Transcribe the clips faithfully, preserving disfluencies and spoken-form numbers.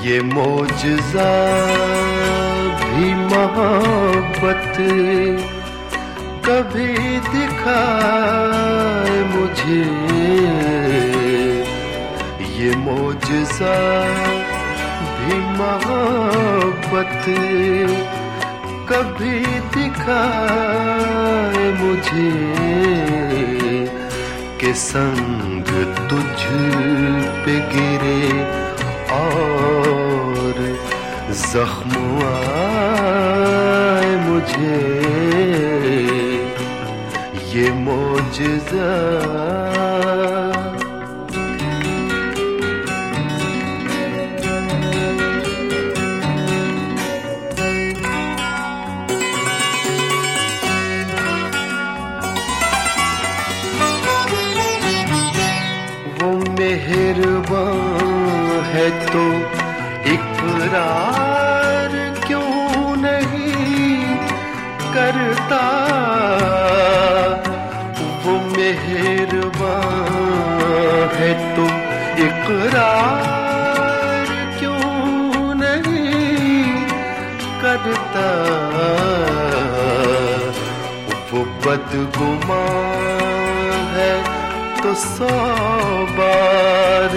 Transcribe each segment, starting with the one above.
ये मौजज़ा भी मोहब्बत कभी दिखाए मुझे, ये मौजज़ा भी मोहब्बत कभी दिखाए मुझे, के संग तुझ पे गिरे और जख्म आए मुझे, ये मौजज़ा। मेहरबान है तो इकरार क्यों नहीं करता, वो मेहरबान है तो इकरार क्यों नहीं करता, वो बदगुमान है तो सौ बार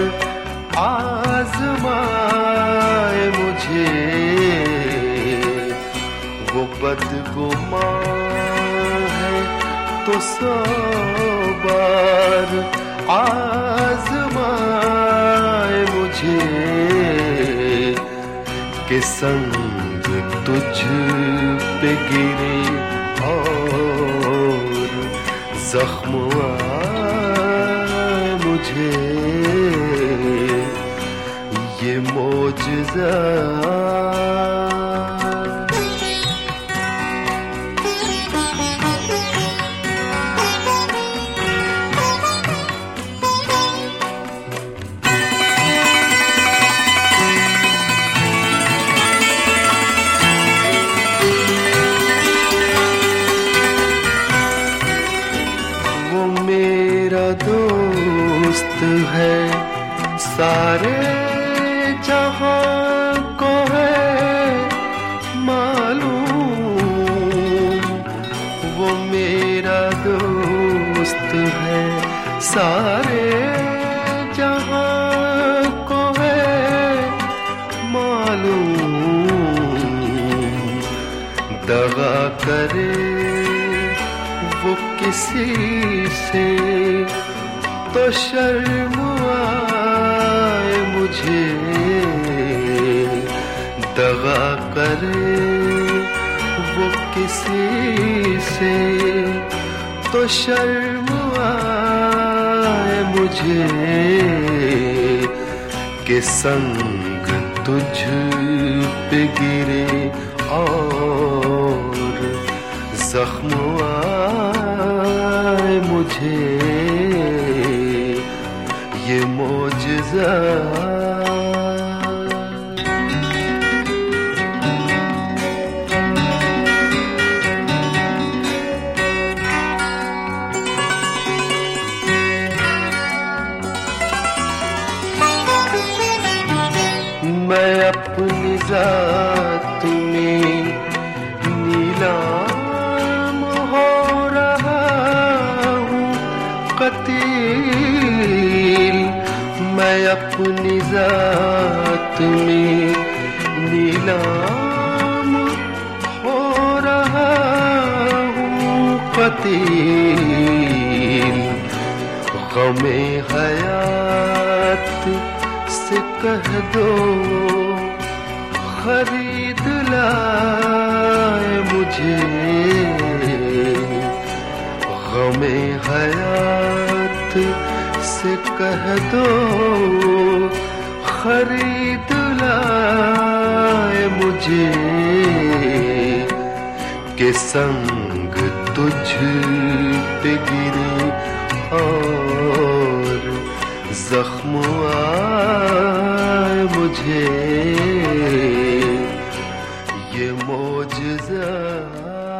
आज़माए मुझे, वो बदगुमान है तो सौ बार आज़माए मुझे, के संग तुझ पे गिरे और जख्म मुझे, ये मौजज़ा। वो मेरा दोस्त है सारे जहां को है मालूम, वो मेरा दोस्त है सारे जहां को है मालूम, दगा करे वो किसी से तो शर्म आए मुझे, दगा करे वो किसी से तो शर्म आए मुझे, के संग तुझ पे गिरे और जख्म आए मुझे, ये मौजज़ा। मैं अपनी ज़ात में नीलाम हो रहा हूँ क़तील, मैं अपनी ज़ात में नीलाम हो रहा हूँ क़तील, ग़मे हयात से कह दो खरीद लाए मुझे, ग़मे हयात से कह दो खरीद लाए मुझे, के संग तुझ पे गिरे और जख्म आए मुझे, ये मौजज़ा।